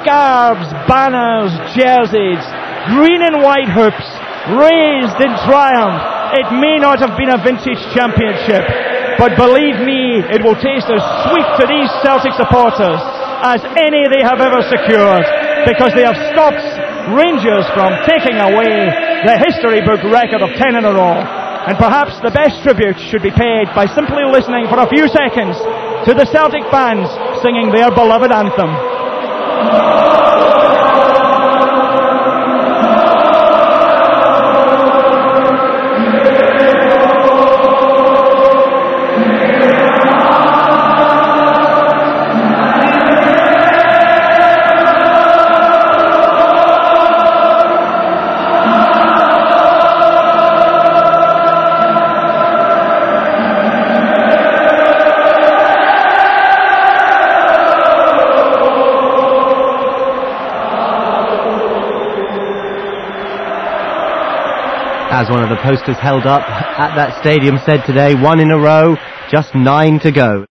scarves, banners, jerseys, green and white hoops, raised in triumph. It may not have been a vintage championship, but believe me, it will taste as sweet to these Celtic supporters as any they have ever secured, because they have stopped Rangers from taking away the history book record of 10 in a row. And perhaps the best tribute should be paid by simply listening for a few seconds to the Celtic fans singing their beloved anthem. As one of the posters held up at that stadium said today, 1 in a row, just 9 to go.